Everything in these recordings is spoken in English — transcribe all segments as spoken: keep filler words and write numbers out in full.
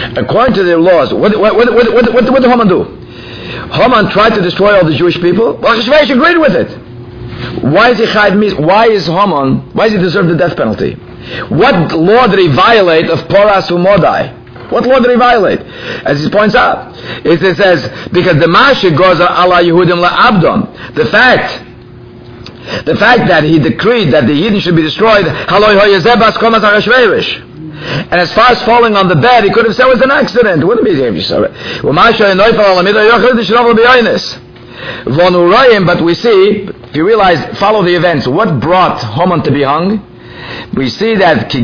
According to their laws, what, what, what, what, what, what, what did Haman do? Haman tried to destroy all the Jewish people. Well, Achashverosh agreed with it. Why is he chayiv mis? Why is Haman? Why does he deserve the death penalty? What law did he violate of Poras Umodai? What law did he violate? As he points out, it says because the Mashiach goes ala Yehudim la'abdon. The fact, the fact that he decreed that the Yidden should be destroyed. Haloi hoyezebas komas Achashverosh. And as far as falling on the bed, he could have said it was an accident. It wouldn't be if you saw it. But we see, if you realize, follow the events. What brought Haman to be hung? We see that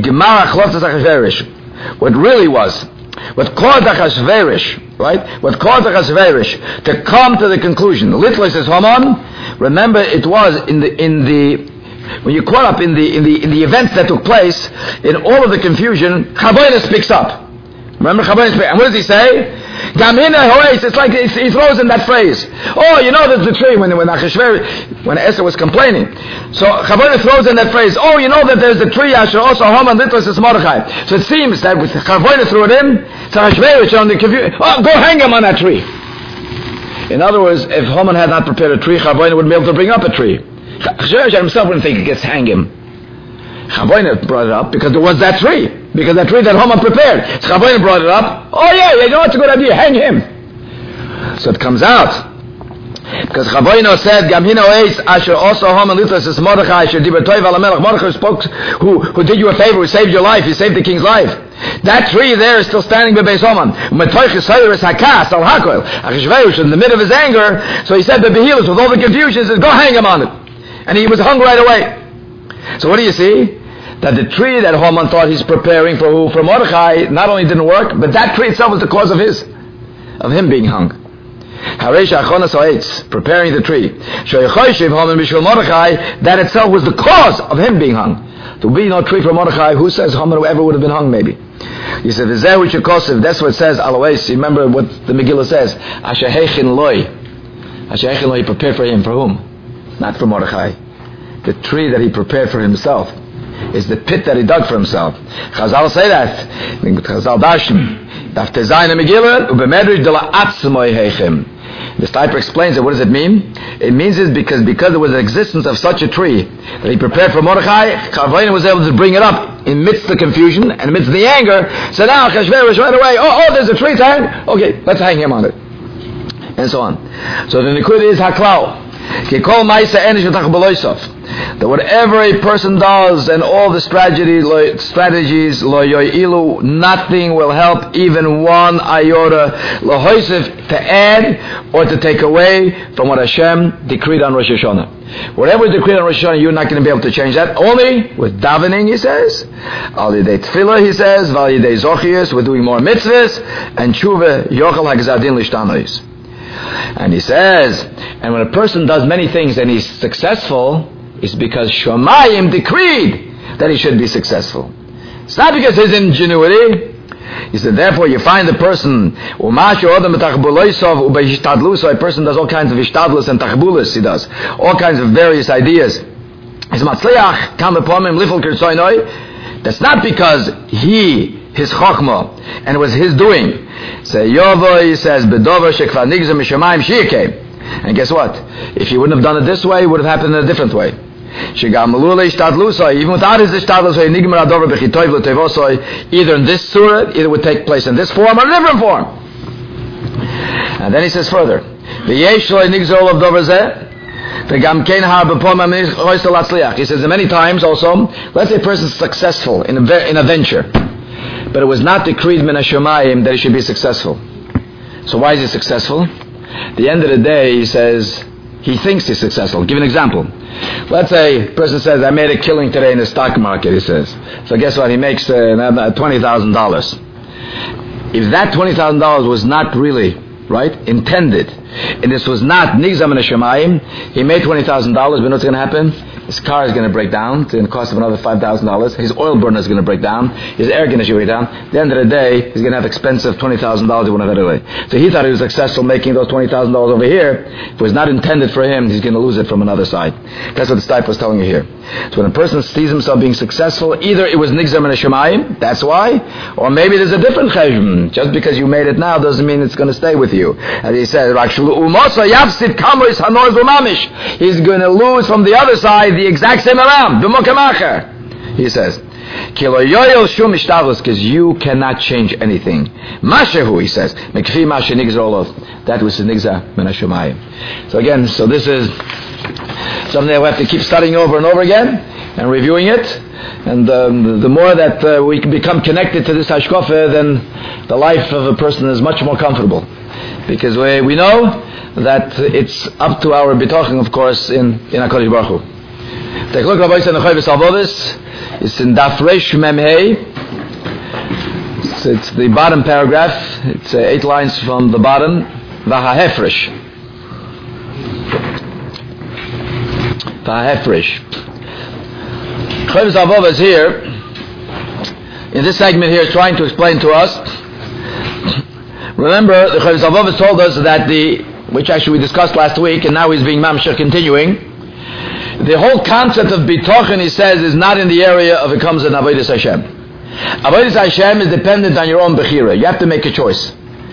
what really was, what caused Achashverosh, right? What caused Achashverosh to come to the conclusion. Literally says Haman. Remember, it was in the in the when you're caught up in the in the in the events that took place, in all of the confusion, Chavayna speaks up. Remember Chavayna speaks, and what does he say? Gamina hoes. It's like he throws in that phrase. Oh, you know there's the tree when when Achashverosh, when Esther was complaining. So Chavayna throws in that phrase. Oh, you know that there's the tree. Asher also Haman litlas is Mordechai. So it seems that with Chavayna threw it in, so Achashverosh on the confusion. Oh, go hang him on that tree. In other words, if Haman had not prepared a tree, Chavayna wouldn't be able to bring up a tree. Achashverosh himself wouldn't think he gets hang him. Chavayna brought it up because there was that tree. Because that tree that Haman prepared. So Chavayna brought it up. Oh yeah, you know it's a good idea. Hang him. So it comes out. Because Chavayna said, Gam hino eis asher also Haman litlas es Mordechai asher diber toiv ala melech. Mordechai spoke, who, who did you a favor, who saved your life. He saved the king's life. That tree there is still standing by Beis Haman. Achashverosh in the middle of his anger, so he said the Behilas with all the confusion, says, go hang him on it. And he was hung right away. So what do you see? That the tree that Haman thought he's preparing for who? For Mordechai, not only didn't work, but that tree itself was the cause of his, of him being hung. Preparing the tree. That itself was the cause of him being hung. There will be no tree for Mordechai. Who says Haman ever would have been hung maybe? He said, that's what it says, always. Remember what the Megillah says. Asher hechin loy. Asher hechin loy, he prepared for him. For whom? Not for Mordechai. The tree that he prepared for himself is the pit that he dug for himself. Chazal say that. Chazal Dashim. Daf Tezayin Megillah, ubemedrish de la atzmoy hechem. The Steiper explains it. What does it mean? It means is because because there was an existence of such a tree that he prepared for Mordechai, Chavayna was able to bring it up in midst the confusion and amidst the anger. So now Achashverosh right away, oh, oh, there's a tree to hang. Okay, let's hang him on it. And so on. So the Nikud is Haklau. That whatever a person does and all the strategies, strategies nothing will help even one iota to add or to take away from what Hashem decreed on Rosh Hashanah. Whatever is decreed on Rosh Hashanah, you're not going to be able to change that. Only with davening, he says. Al Yidei Tefillah, he says. Val Yidei Zochius, we're doing more mitzvahs. And Tshuva, Yochel HaGzadin Lishtanois. And he says, and when a person does many things and he's successful, it's because Shomayim decreed that he should be successful. It's not because his ingenuity. He said, therefore you find the person, a person does all kinds of ishtadlus and tachbulus, he does. All kinds of various ideas. That's not because he, his chokhmah, and it was his doing. Say Yovo, he says, Bedover shekvar nigzah mishamayim shiyakeh. And guess what? If he wouldn't have done it this way, it would have happened in a different way. Even without his ishtadlusai, nigmar adover bechitoiv l'tevosai, either in this surah, either would take place in this form or a different form. And then he says further, V'yesh loy nigzol of dover zeh, he says many times also, let's say a person is successful in a, in a venture, but it was not decreed min hashamayim that he should be successful. So why is he successful? At the end of the day, he says, he thinks he's successful. I'll give an example. Let's say a person says, I made a killing today in the stock market, he says. So guess what? He makes uh, twenty thousand dollars. If that twenty thousand dollars was not really, right, intended, and this was not nigzam min hashamayim, he made twenty thousand dollars, but what's going to happen? His car is going to break down. It's going to cost him another five thousand dollars. His oil burner is going to break down. His air conditioner will break down. At the end of the day, he's going to have expensive twenty thousand dollars he won't have anyway. So he thought he was successful making those twenty thousand dollars over here. If it was not intended for him, he's going to lose it from another side. That's what the Stipe was telling you here. So when a person sees himself being successful, either it was nigzar min hashamayim, that's why, or maybe there's a different cheshbon. Just because you made it now doesn't mean it's going to stay with you. And he said, he's going to lose from the other side the exact same amount. He says, because you cannot change anything. Mashahu, he says, that was the nigzar min hashamayim. So again, so this is something that we have to keep studying over and over again and reviewing it. And um, the more that uh, we can become connected to this hashkafa, then the life of a person is much more comfortable. Because we, we know that it's up to our bitachon, of course, in, in HaKadosh Baruch Hu. Take a look, Rabbi Yisrael Nechoy V'Salvovis. It's in Daf Reish Mem Hey. It's, it's the bottom paragraph. It's uh, eight lines from the bottom. V'Hahefresh. V'Hahefresh. Nechoy V'Salvovis here, in this segment here, is trying to explain to us. Remember, the Nechoy V'Salvovis told us that the, which actually we discussed last week, and now he's being mamshech continuing. The whole concept of bitachon, he says, is not in the area of it comes in Avodas Hashem. Avodas Hashem is dependent on your own bechira. You have to make a choice.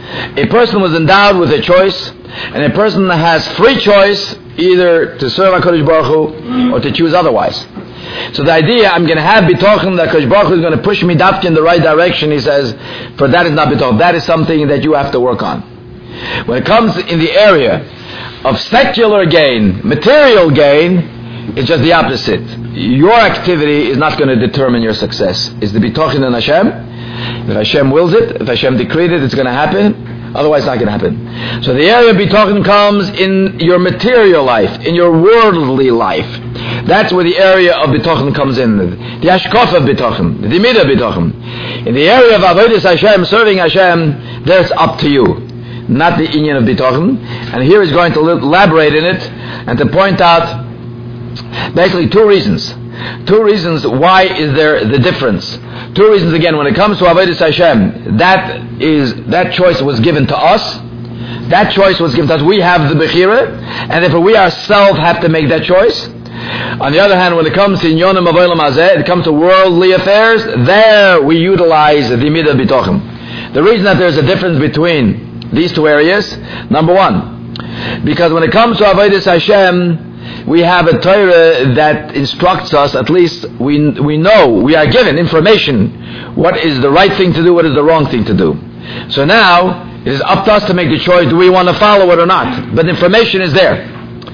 A person was endowed with a choice, and a person has free choice either to serve HaKadosh Baruch Hu or to choose otherwise. So the idea, I'm going to have bitachon, that HaKadosh Baruch Hu is going to push me dafka in the right direction, he says, for that is not bitachon. That is something that you have to work on. When it comes in the area of secular gain, material gain, it's just the opposite. Your activity is not going to determine your success. It's the bitachon in Hashem. If Hashem wills it, if Hashem decreed it, it's going to happen. Otherwise, it's not going to happen. So the area of bitachon comes in your material life, in your worldly life. That's where the area of bitachon comes in. The hashkafa of bitachon, the midah of bitachon. In the area of avodas Hashem, serving Hashem, there's up to you, not the inyan of bitachon. And here he's going to elaborate in it and to point out basically two reasons. Two reasons why is there the difference. Two reasons again, when it comes to Avodas Hashem, that is, that choice was given to us. That choice was given to us. We have the Bechira, and therefore we ourselves have to make that choice. On the other hand, when it comes to Inyonim Avolam Hazeh, it comes to worldly affairs, there we utilize the Midah Bitochim. The reason that there's a difference between these two areas, number one, because when it comes to Avodas Hashem, we have a Torah that instructs us, at least we we know, we are given information, what is the right thing to do, what is the wrong thing to do. So now, it is up to us to make the choice, do we want to follow it or not? But information is there.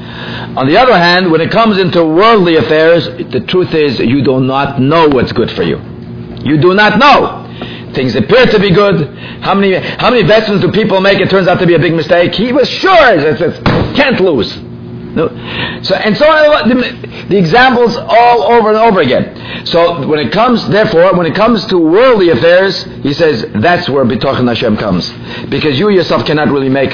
On the other hand, when it comes into worldly affairs, the truth is, you do not know what's good for you. You do not know. Things appear to be good. How many how many investments do people make? It turns out to be a big mistake. He was sure, it's, it's, can't lose. No. So and so on, the, the examples all over and over again. So when it comes, therefore, when it comes to worldly affairs, he says that's where bitachon Hashem comes, because you yourself cannot really make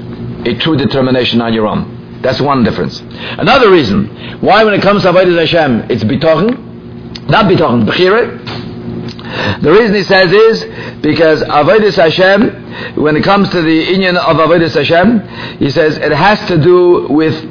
a true determination on your own. That's one difference. Another reason why, when it comes to avodas Hashem, it's bitachon, not bitachon, bechira. The reason he says is because avodas Hashem, when it comes to the inyan of avodas Hashem, he says it has to do with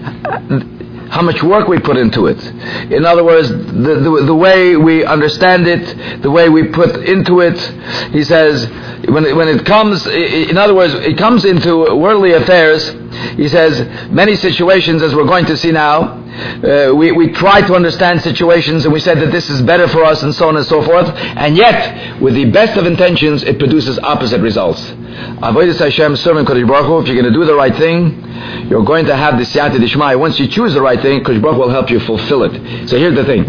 how much work we put into it. In other words, the, the the way we understand it, the way we put into it. He says when it, when it comes, in other words, it comes into worldly affairs. He says many situations, as we're going to see now, uh, we we try to understand situations, and we said that this is better for us, and so on and so forth. And yet, with the best of intentions, it produces opposite results. Avodas Hashem, serving Kodesh Baruch Hu, if you're going to do the right thing, you're going to have the siyata d'ishmaya. Once you choose the right thing, Kodesh Baruch Hu will help you fulfill it. So here's the thing: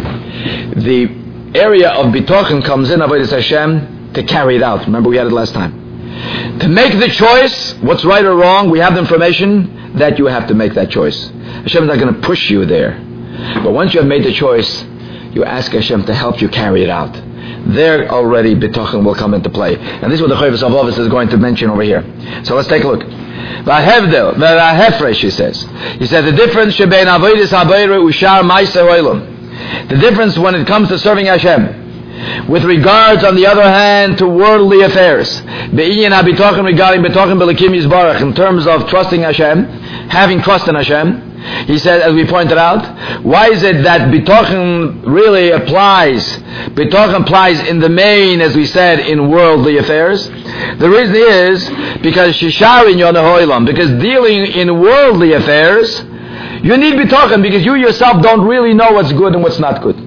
the area of bitachon comes in Avodas Hashem to carry it out. Remember, we had it last time. To make the choice, what's right or wrong, we have the information that you have to make that choice. Hashem is not going to push you there. But once you have made the choice, you ask Hashem to help you carry it out. there already Bitochen will come into play. And this is what the Chovos HaLevavos is going to mention over here. So let's take a look. V'hevdel, v'hefresh, he says. He said the difference shebein avodas habayra ushar ma'aseh olam. The difference when it comes to serving Hashem, with regards, on the other hand, to worldly affairs, be'inyan habitochen regarding bitochen b'Elokim Yisbarach, in terms of trusting Hashem, having trust in Hashem. He said, as we pointed out, why is it that bitochen really applies? Bitochen applies in the main, as we said, in worldly affairs. The reason is because shisharin yonah ho'ilam, because dealing in worldly affairs, you need bitochen because you yourself don't really know what's good and what's not good.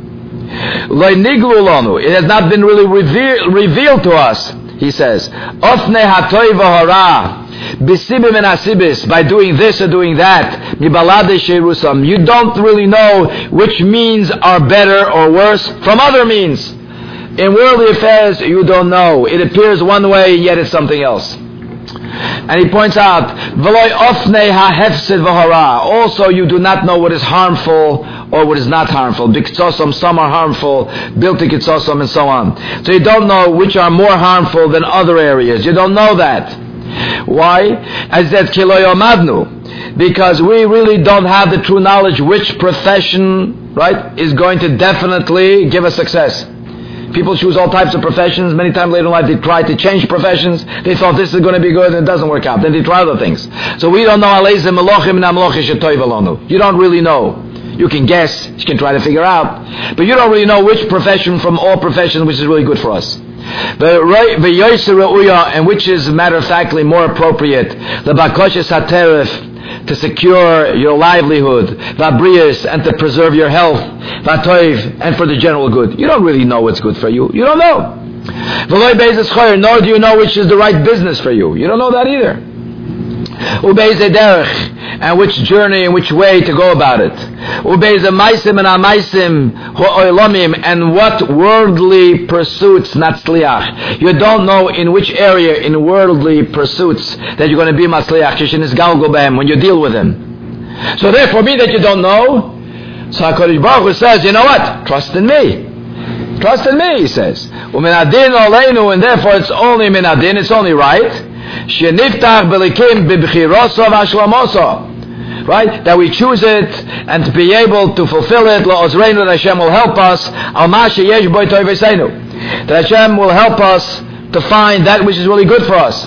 It has not been really reveal, revealed to us, he says. Ofne hatoy v'hara. By doing this or doing that, you don't really know which means are better or worse from other means. In worldly affairs, you don't know. It appears one way, yet it's something else. And he points out, also you do not know what is harmful or what is not harmful. Some are harmful, bilti kitzosom, and so on. So you don't know which are more harmful than other areas. You don't know that. Why? As that kiloyomadnu, because we really don't have the true knowledge which profession, right, is going to definitely give us success. People choose all types of professions. Many times later in life they try to change professions. They thought this is going to be good and it doesn't work out. Then they try other things. So we don't know. You don't really know. You can guess, you can try to figure out, but you don't really know which profession from all professions which is really good for us. And which is matter of factly more appropriate. The bakoshes hateref, to secure your livelihood, vabrius, and to preserve your health, vatoiv, and for the general good. You don't really know what's good for you. You don't know. Nor do you know which is the right business for you. You don't know that either. And which journey and which way to go about it. And what worldly pursuits natzliach. You don't know in which area in worldly pursuits that you're going to be matzliach when you deal with them. So therefore, being that you don't know, so HaKadosh Baruch Hu says, you know what? Trust in me. Trust in me, he says. And therefore it's only minadin, it's only right. Right? That we choose it and to be able to fulfill it. That Hashem will help us. That Hashem will help us to find that which is really good for us.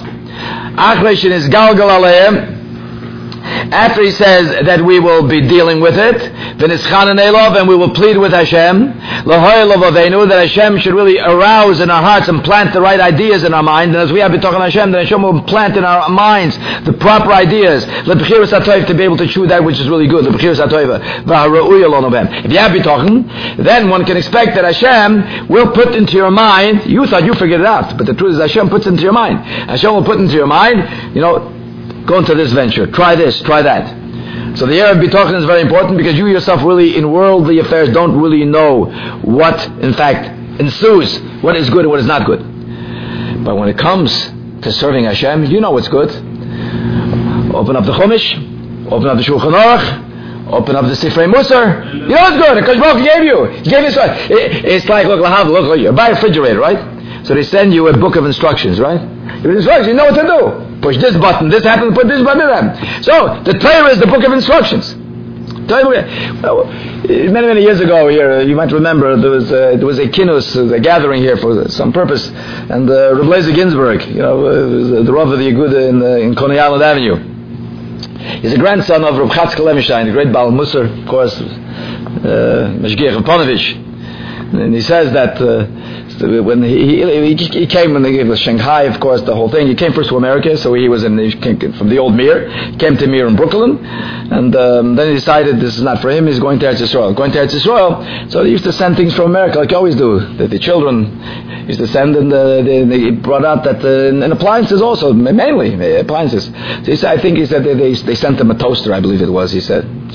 After he says that we will be dealing with it, and we will plead with Hashem, that Hashem should really arouse in our hearts and plant the right ideas in our mind. And as we have been talking to Hashem, then Hashem will plant in our minds the proper ideas, to be able to choose that which is really good. If you have been talking, then one can expect that Hashem will put into your mind, you thought you figured it out, but the truth is Hashem puts into your mind. Hashem will put into your mind, you know, go into this venture, try this, try that. So the area of bitochen is very important because you yourself really in worldly affairs don't really know what in fact ensues, what is good and what is not good. But when it comes to serving Hashem, you know what's good. Open up the Chumash, open up the Shulchan Aruch, open up the Sifrei Musar. You know what's good. Because Baruch gave you. He gave you this. It's like look, look, look, you buy a refrigerator, right? So they send you a book of instructions, right? You instructions, you know what to do. Push this button, this happens, put this button, that. So, the Torah is the book of instructions. Well, many, many years ago here, you might remember, there was a, there was a kinus, a gathering here for some purpose, and uh, Reb Leizer Ginsburg, you know, uh, the Rav of the Yeguda in, uh, in Coney Island Avenue. He's a grandson of Reb Chatzkel Levenstein, the great Baal Musar, of course, Meshgiach of Ponevezh. And he says that uh, when he, he he came when it was Shanghai, of course, the whole thing. He came first to America, so he was in he came from the old Mir, came to Mir in Brooklyn, and um, then he decided this is not for him. He's going to Eretz Yisrael. Going to Eretz Yisrael, so they used to send things from America, like you always do. The, the children used to send, and uh, they, they brought out that uh, and appliances also, mainly appliances. So he said, I think he said they, they they sent him a toaster, I believe it was. He said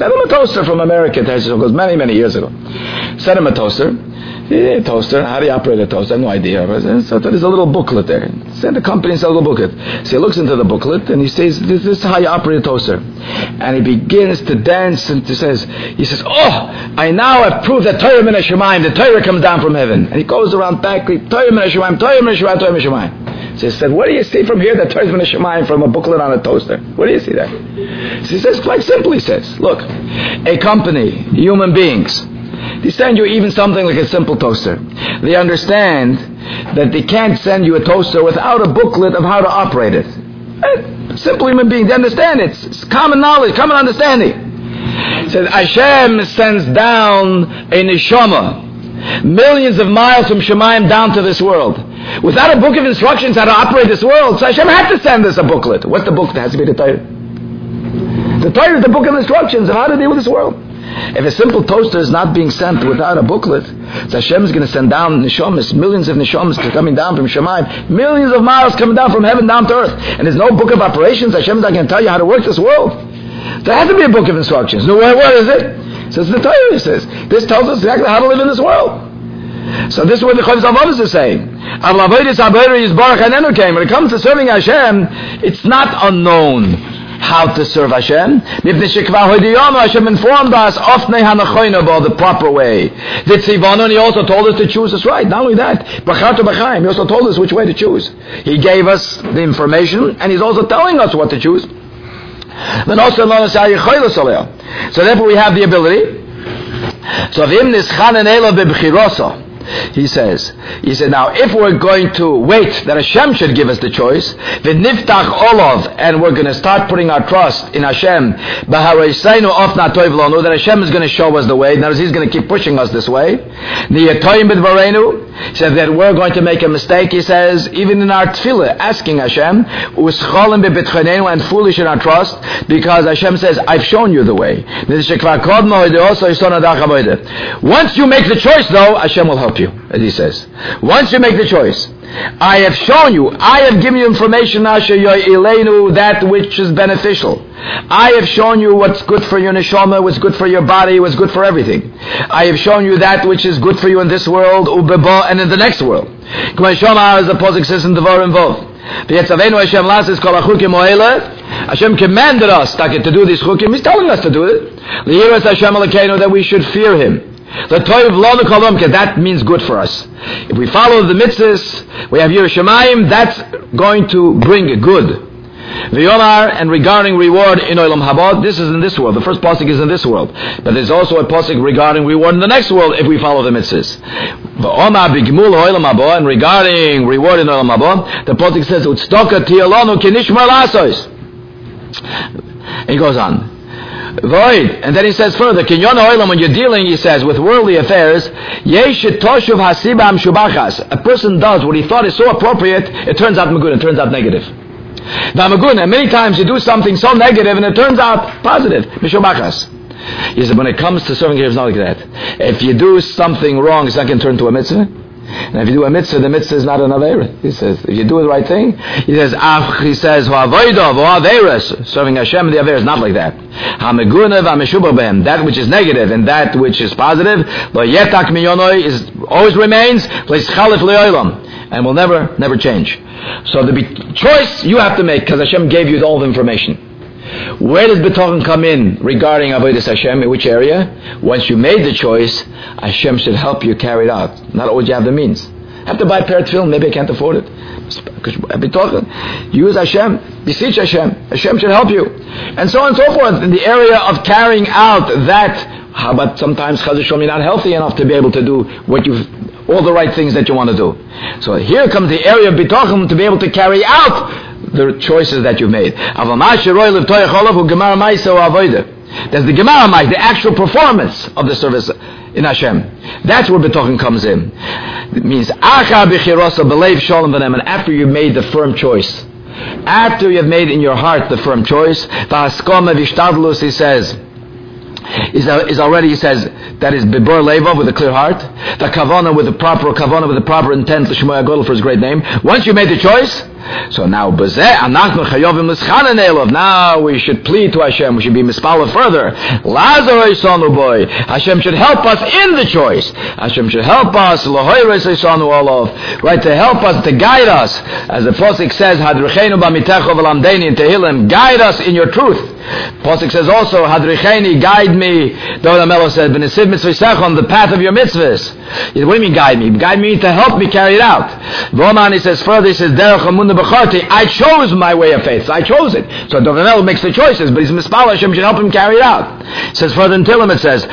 Sent him a toaster from America. It goes many, many years ago. Sent him a toaster. Yeah, toaster. How do you operate a toaster? I have no idea. So there's a little booklet there. Send the company and sell a little booklet. So he looks into the booklet and he says, "This, this is how you operate a toaster." And he begins to dance and he says, "He says, oh, I now have proved that Torah min Hashemayim, the Torah comes down from heaven." And he goes around back, Torah min Hashemayim, Torah min Hashemayim, Torah min Hashemayim. So he said, "What do you see from here that Torah min Hashemayim from a booklet on a toaster? What do you see there?" So he says, quite simply, he says, "Look, a company, human beings, they send you even something like a simple toaster. They understand that they can't send you a toaster without a booklet of how to operate it. Simple human beings, they understand it. It's common knowledge, common understanding." It says, Hashem sends down a neshama millions of miles from Shemayim down to this world without a book of instructions how to operate this world. So Hashem had to send us a booklet. What's the booklet? It has to be the Torah. The Torah is the book of instructions of how to deal with this world. If a simple toaster is not being sent without a booklet, so Hashem is going to send down neshamas, millions of neshamas coming down from Shemayim, millions of miles coming down from heaven down to earth. And there's no book of operations. Hashem is not going to tell you how to work this world. There has to be a book of instructions. No, what, what is it? It says the Torah. It says this tells us exactly how to live in this world. So this is what the Chovos HaLevavos is saying. When it comes to serving Hashem, it's not unknown how to serve Hashem. Hashem informed us of the proper way. And he also told us to choose us right. Not only that, he also told us which way to choose. He gave us the information and he's also telling us what to choose. So therefore we have the ability. So he says, he said, now if we're going to wait that Hashem should give us the choice, v'niftach olav, and we're going to start putting our trust in Hashem, that Hashem is going to show us the way, that He's going to keep pushing us this way. He said that we're going to make a mistake, he says, even in our tefillah, asking Hashem, and foolish in our trust, because Hashem says, I've shown you the way. Once you make the choice though, Hashem will help you, as he says. Once you make the choice, I have shown you, I have given you information, that which is beneficial. I have shown you what's good for your neshama, what's good for your body, what's good for everything. I have shown you that which is good for you in this world, and in the next world. As the Pasuk says in Devarim Vov. Hashem commanded us to do these chukim. He's telling us to do it. That we should fear Him. That means good for us. If we follow the mitzvahs, we have Yireh Shamayim, that's going to bring good. V'yomar, and regarding reward in Olam Haba, this is in this world. The first pasuk is in this world, but there's also a pasuk regarding reward in the next world if we follow the mitzvahs. V'omar b'gimul Olam Haba, and regarding reward in Olam Haba, the pasuk says Utztoka tiyalonu kinishmar lasos. He goes on. Void. And then he says further, when you're dealing, he says, with worldly affairs, a person does what he thought is so appropriate, it turns out magun, it turns out negative. And many times you do something so negative and it turns out positive. He said, when it comes to serving, it's not like that. If you do something wrong, it's not going to turn to a mitzvah. And if you do a mitzvah, the mitzvah is not an avera. He says, if you do the right thing, he says, Ach, he says, serving Hashem, the avera is not like that. That which is negative and that which is positive, is always remains, and will never, never change. So the choice you have to make, because Hashem gave you all the information. Where does B'tochen come in regarding Avodas Hashem? In which area? Once you made the choice, Hashem should help you carry it out. Not always you have the means. I have to buy a pair of tefillin, maybe I can't afford it. B'tochen, use Hashem, beseech Hashem. Hashem should help you. And so on and so forth. In the area of carrying out that, how about sometimes Chaz v'Shalom, you're not healthy enough to be able to do what you've, all the right things that you want to do. So here comes the area of B'tochen to be able to carry out the choices that you've made. There's the Gemara Ma'is, the actual performance of the service in Hashem. That's where B'tochen comes in. It means, and after you've made the firm choice, after you've made in your heart the firm choice, he says, Is, is already, he says, that is Bibor Leva, with a clear heart, the Kavana with the proper Kavana with the proper intent, the Shmoya Godel for his great name. Once you made the choice, So now, now we should plead to Hashem. We should be mispala further. Hashem should help us in the choice. Hashem should help us, right, to help us, to guide us. As the Posik says, in Tehillim, guide us in your truth. Posik says also, Hadricheni, guide me. David HaMelech said, on the path of your mitzvahs. What do you mean guide me? Guide me to help me carry it out. Voman, he says further, he says, I chose my way of faith. So I chose it. So David HaMelech makes the choices, but he's mispal, Hashem should help him carry it out. It says further in Tehillim, it says,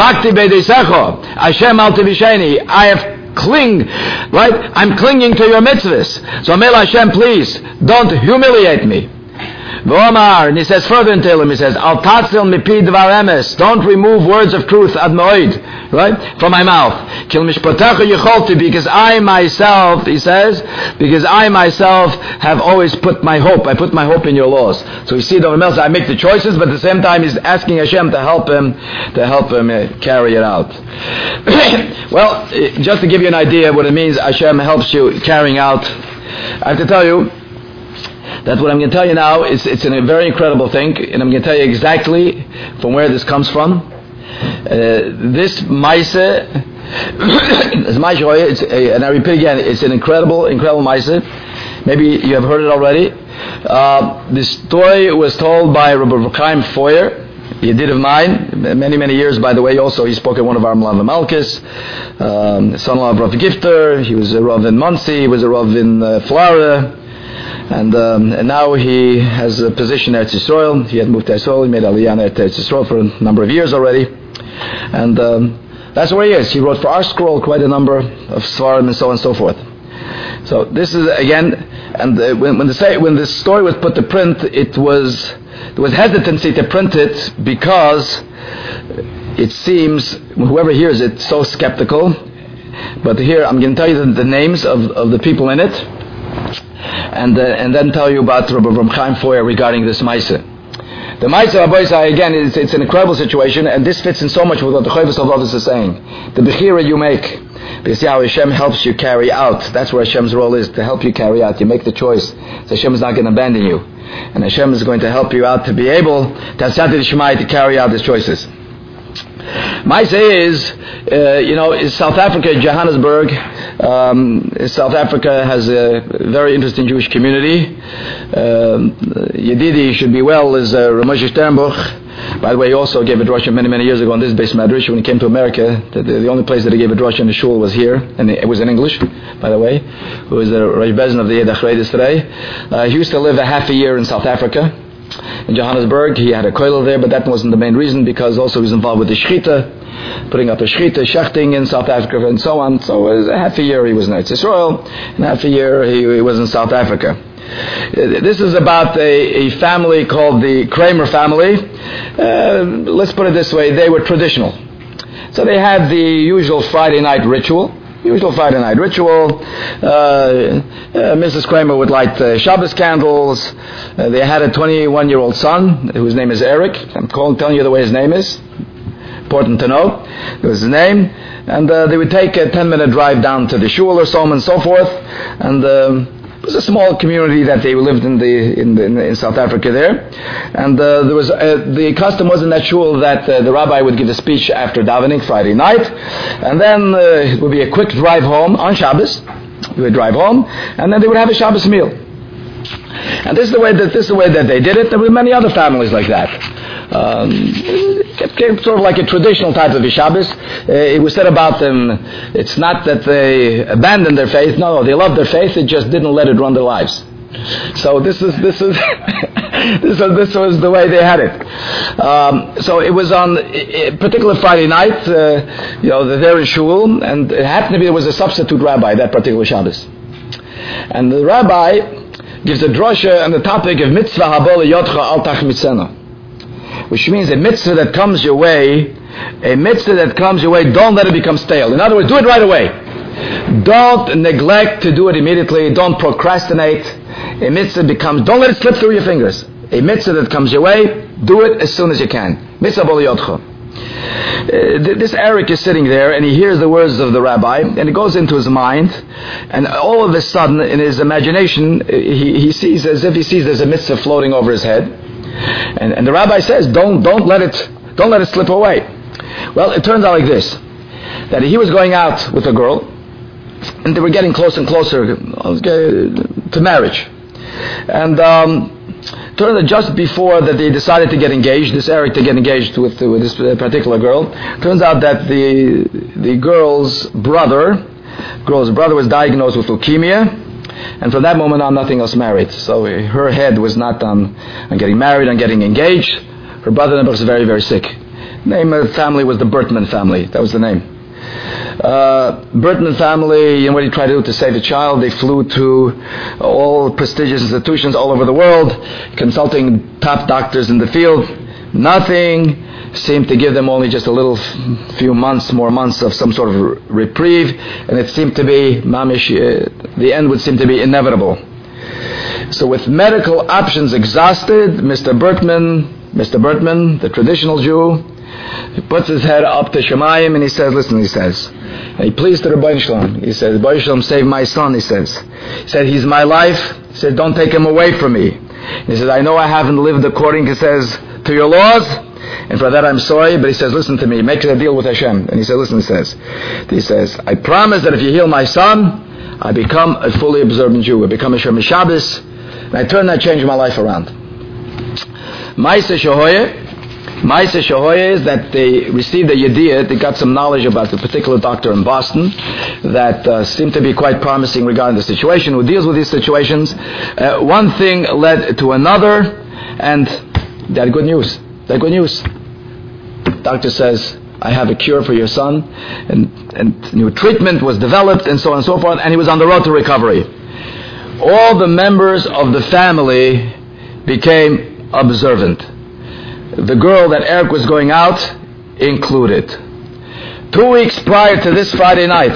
Hashem al tivisheni, I have cling, right? I'm clinging to your mitzvahs. So Mel Hashem, please, don't humiliate me. V'omar, and he says further in Tehillim, he says, Al tatzil mipi dvar emes, don't remove words of truth ad moed, right, from my mouth. Kil mishpatecha yecholti, because I myself, he says, because I myself have always put my hope, I put my hope in your laws. So you see, the Melech, I make the choices, but at the same time he's asking Hashem to help him, to help him uh, carry it out. Well, just to give you an idea what it means, Hashem helps you carrying out, I have to tell you, that what I'm going to tell you now is it's a very incredible thing, and I'm going to tell you exactly from where this comes from. Uh, this Maise, this Maise, it's a, and I repeat again, it's an incredible, incredible Maise. Maybe you have heard it already. Uh, this story was told by Rabbi Chaim Foyer, a yedid of mine, many, many years, by the way. Also, he spoke at one of our Malav Malkis, um, son-in-law of Rav Gifter. He was a Rav in Muncie. He was a Rav in uh, Florida. And, um, and now he has a position at Eretz Yisrael. He had moved to Israel. He made Aliyah at Eretz Yisrael for a number of years already. And um, that's where he is. He wrote for our scroll quite a number of Svarim and so on and so forth. So this is, again, and uh, when, when, the say, when the story was put to print, it was, there was hesitancy to print it because it seems, whoever hears it, so skeptical. But here, I'm going to tell you the, the names of, of the people in it. And uh, and then tell you about Rabbi Chaim Foyer regarding this Maisa. The Maisa, again, it's, it's an incredible situation, and this fits in so much with what the Chovos HaLevavos is saying. The Bechira you make, because how Hashem helps you carry out. That's where Hashem's role is, to help you carry out. You make the choice. So Hashem is not going to abandon you. And Hashem is going to help you out to be able to have Siyata D'Shmaya to carry out His choices. Maisa is, uh, you know, is South Africa, Johannesburg. Um, South Africa has a very interesting Jewish community. Um, Yedidi should be well is uh, Ramoshe Sternbuch. By the way, he also gave a drasha many, many years ago on this base Madrish. When he came to America, the, the, the only place that he gave a drasha in the shul was here, and it was in English, by the way. Who is the Rosh Bezin of the Yed Achreidis today. Uh, he used to live a half a year in South Africa. In Johannesburg, he had a koilel there, but that wasn't the main reason, because also he was involved with the shechita, putting up a shechita, shechting in South Africa, and so on. So it was a half a year he was in Eretz Yisrael, and half a year he, he was in South Africa. This is about a, a family called the Kramer family. Uh, let's put it this way, they were traditional. So they had the usual Friday night ritual. Usual Friday night ritual. Uh, uh, Missus Kramer would light uh, Shabbos candles. Uh, they had a twenty-one-year-old son whose name is Eric. I'm calling, telling you the way his name is. Important to know. It was his name. And uh, they would take a ten-minute drive down to the shul or so on and so forth. And um, it was a small community that they lived in the in, the, in South Africa there. And uh, there was uh, the custom was in that shul that uh, the rabbi would give a speech after davening Friday night, and then uh, it would be a quick drive home on Shabbos. We would drive home, and then they would have a Shabbos meal. And this is the way that this is the way that they did it. There were many other families like that. Um, it became sort of like a traditional type of a Shabbos. Uh, it was said about them, it's not that they abandoned their faith, no, no, they loved their faith, they just didn't let it run their lives. So this is, this is, this was, this was the way they had it. Um, so it was on a particular Friday night, uh, you know, they're in shul, and it happened to be there was a substitute rabbi that particular Shabbos. And the rabbi gives a drasha on the topic of mitzvah habol yotcha al tachmitzena. Which means a mitzvah that comes your way, a mitzvah that comes your way, don't let it become stale. In other words, do it right away. Don't neglect to do it immediately. Don't procrastinate. A mitzvah becomes, don't let it slip through your fingers. A mitzvah that comes your way, do it as soon as you can. Mitzvah bol yotcha. th- this Eric is sitting there and he hears the words of the rabbi and it goes into his mind, and all of a sudden in his imagination he, he sees, as if he sees there's a mitzvah floating over his head, and, and the rabbi says, don't don't let it don't let it slip away. Well, it turns out like this, that he was going out with a girl and they were getting closer and closer to marriage, and um turns out just before that they decided to get engaged, this Eric to get engaged with, with this particular girl, turns out that the the girl's brother, girl's brother was diagnosed with leukemia, and from that moment on nothing else married. So her head was not on, on getting married, on getting engaged. Her brother was very, very sick. The name of the family was the Bertman family. That was the name. Uh, Bertman family, and what he tried to do to save the child, they flew to all prestigious institutions all over the world, consulting top doctors in the field. Nothing seemed to give them, only just a little few months, more months of some sort of reprieve, and it seemed to be, mamish, uh, the end would seem to be inevitable. So with medical options exhausted, Mister Bertman, Mister Bertman, the traditional Jew, he puts his head up to Shemayim and he says, listen, he says, and he pleads to the Rebbeinu Shalom. He says, Rebbeinu Shalom, save my son, he says. He said, he's my life. He said, don't take him away from me. He says, I know I haven't lived according, he says, to your laws, and for that I'm sorry, but he says, listen to me, make a deal with Hashem. And he said, listen, he says, he says, I promise that if you heal my son, I become a fully observant Jew. I become a Shomer Shabbos, and I turn that, change my life around. Ma'aseh Shehoyeh, Ma'aseh Shehoyeh is that they received a yediyah, they got some knowledge about the particular doctor in Boston that uh, seemed to be quite promising regarding the situation, who deals with these situations. Uh, one thing led to another, and they had good news. They had good news. The doctor says, I have a cure for your son, and, and new treatment was developed, and so on and so forth, and he was on the road to recovery. All the members of the family became observant. The girl that Eric was going out included. Two weeks prior to this Friday night,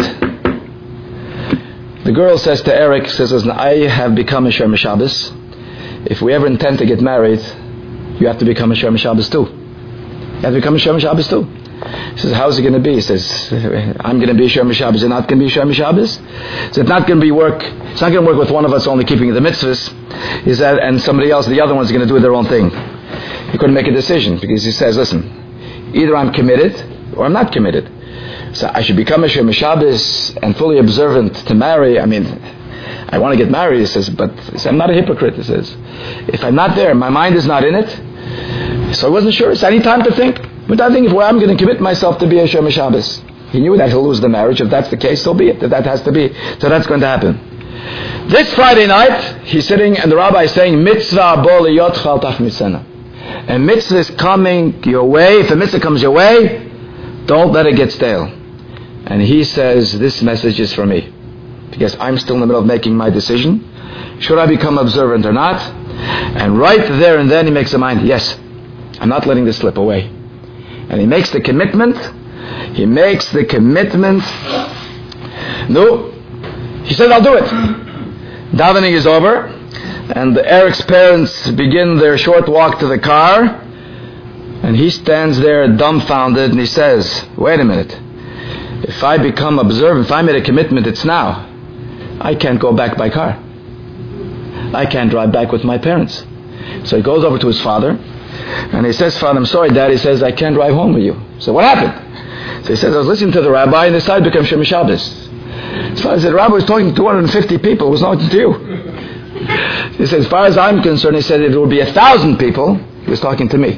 the girl says to Eric, says, listen, I have become a Shomer Shabbos. If we ever intend to get married, you have to become a Shomer Shabbos too. You have to become a Shomer Shabbos too. He says, how's it going to be? He says, I'm going to be a Shomer Shabbos. You're not going to be a Shomer Shabbos? He said, it's not going to be work. It's not going to work with one of us only keeping the mitzvahs. He said, and somebody else, the other one's going to do their own thing. He couldn't make a decision because he says, listen, either I'm committed or I'm not committed. So I should become a Shomer Shabbos and fully observant to marry. I mean, I want to get married, he says, but he says, I'm not a hypocrite, he says. If I'm not there, my mind is not in it. So I wasn't sure. It's any time to think. But I think if I'm going to commit myself to be a Shomer Shabbos, he knew that he'll lose the marriage. If that's the case, so be it. That, that has to be. So that's going to happen. This Friday night, he's sitting and the rabbi is saying, Mitzvah bo liyot chal tach mitzena. And mitzvah is coming your way. If a mitzvah comes your way, don't let it get stale. And he says, this message is for me. Because I'm still in the middle of making my decision. Should I become observant or not? And right there and then he makes a mind, yes, I'm not letting this slip away. And he makes the commitment. He makes the commitment. No. He says, I'll do it. Davening is over. And Eric's parents begin their short walk to the car. And he stands there dumbfounded and he says, wait a minute. If I become observant, if I made a commitment, it's now. I can't go back by car. I can't drive back with my parents. So he goes over to his father. And he says, Father, I'm sorry, Dad. He says, I can't drive home with you. So what happened? So he says, I was listening to the rabbi and decided to become Shomer Shabbos. His father said, the rabbi was talking to two hundred fifty people. It was not to you. He said, as far as I'm concerned, he said, it will be a thousand people. He was talking to me.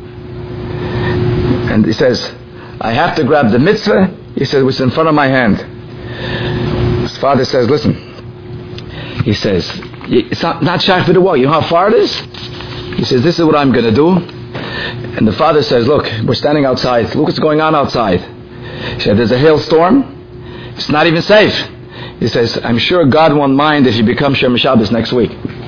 And he says, I have to grab the mitzvah. He said, which is in front of my hand. His father says, listen. He says, it's not, not shy for the wall. You know how far it is? He says, this is what I'm going to do. And the father says, look, we're standing outside. Look what's going on outside. He said, there's a hailstorm. It's not even safe. He says, I'm sure God won't mind if you become Shomer Shabbos next week.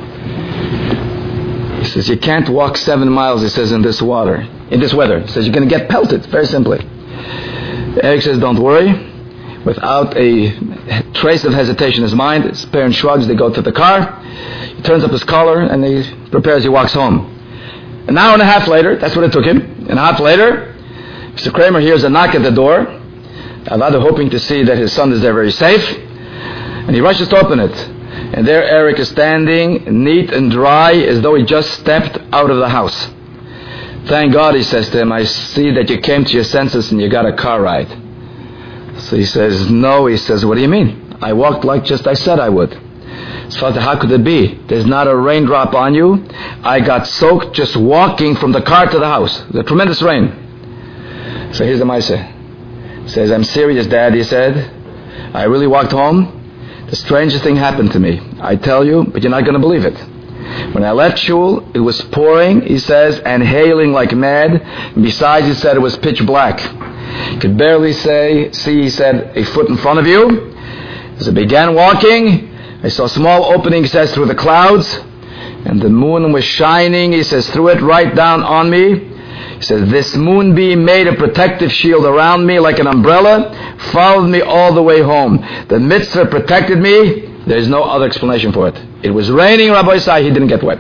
He says, you can't walk seven miles, he says, in this water, in this weather. He says, you're going to get pelted, very simply. Eric says, don't worry. Without a trace of hesitation in his mind, his parents shrugs, they go to the car. He turns up his collar and he prepares, he walks home. An hour and a half later, that's what it took him. An hour later, Mister Kramer hears a knock at the door, Avada hoping to see that his son is there very safe, and he rushes to open it. And there Eric is standing, neat and dry, as though he just stepped out of the house. Thank God, he says to him, I see that you came to your senses and you got a car ride. So he says, no, he says, what do you mean? I walked like just I said I would. His father, how could it be? There's not a raindrop on you. I got soaked just walking from the car to the house. The tremendous rain. So here's the Maaseh. He says, I'm serious, Dad, he said. I really walked home. The strangest thing happened to me. I tell you, but you're not going to believe it. When I left shul, it was pouring, he says, and hailing like mad. And besides, he said, it was pitch black. You could barely say, see, he said, a foot in front of you. As I began walking, I saw a small opening, he says, through the clouds. And the moon was shining, he says, through it right down on me. He says, this moonbeam made a protective shield around me like an umbrella, followed me all the way home. The mitzvah protected me. There's no other explanation for it. It was raining, Rabbi Isai, he didn't get wet.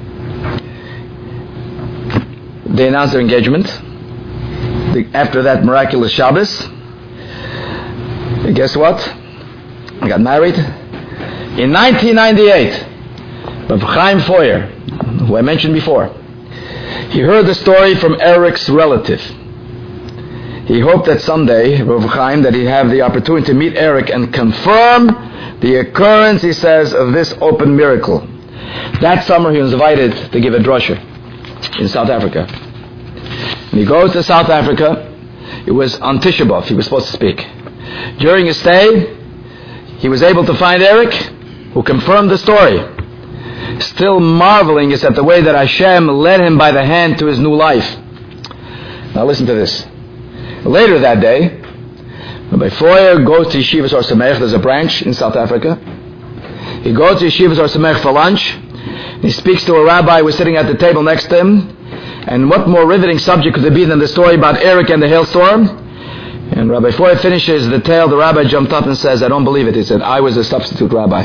They announced their engagement. After that miraculous Shabbos, guess what? I got married. In nineteen ninety-eight, Rav Chaim Foyer, who I mentioned before, he heard the story from Eric's relative. He hoped that someday, Rav Chaim, that he'd have the opportunity to meet Eric and confirm the occurrence, he says, of this open miracle. That summer he was invited to give a drasha in South Africa. And he goes to South Africa. It was on Tisha B'Av he was supposed to speak. During his stay, he was able to find Eric, who confirmed the story. Still marveling is at the way that Hashem led him by the hand to his new life. Now listen to this. Later that day, Rabbi Foyer goes to Yeshivas Or Samech. There's a branch in South Africa. He goes to Yeshivas Or Samech for lunch. He speaks to a rabbi who was sitting at the table next to him. And what more riveting subject could there be than the story about Eric and the hailstorm? And Rabbi Foyer finishes the tale. The rabbi jumped up and says, I don't believe it. He said, I was a substitute rabbi.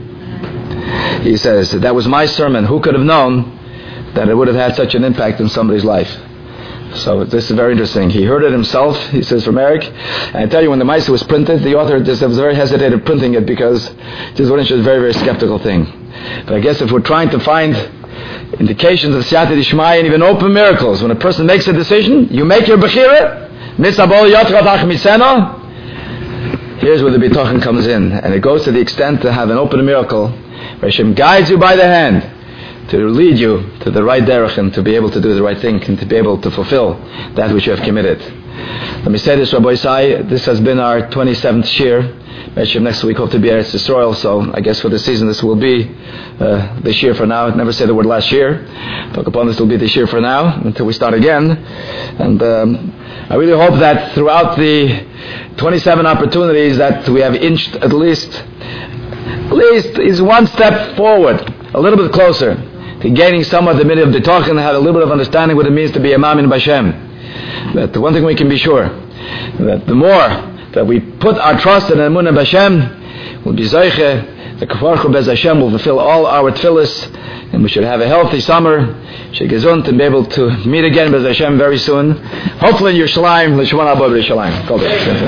He says, that was my sermon. Who could have known that it would have had such an impact in somebody's life? So this is very interesting. He heard it himself, he says, from Eric. And I tell you, when the Maaseh was printed, the author just was very hesitated printing it because this was a very, very skeptical thing. But I guess if we're trying to find indications of Siyata Dishmaya and even open miracles, when a person makes a decision, you make your Bechira, Mitzabol Yotrad Ach Mitzena, here's where the Bitochen comes in. And it goes to the extent to have an open miracle where Hashem guides you by the hand to lead you to the right derech and to be able to do the right thing and to be able to fulfill that which you have committed. Let me say this, Rabbi Isai, this has been our twenty-seventh shir. Next week hope to be Eretz Yisrael, so I guess for the season this will be uh, this year for now. Never say the word last year. Talk upon this will be this year for now until we start again. And um, I really hope that throughout the twenty-seven opportunities that we have inched at least, at least is one step forward, a little bit closer to gaining some of the minute of the talk and have a little bit of understanding what it means to be a Ma'amin B'Hashem. That the one thing we can be sure, that the more that we put our trust in Emunah B'Hashem, we'll be Zeiche, the Kafarchu Bez Hashem will fulfill all our tefillas, and we should have a healthy summer, should gesund and be able to meet again Bez Hashem very soon. Hopefully in Yerushalayim, L'Shemon Abba B'Yerushalayim.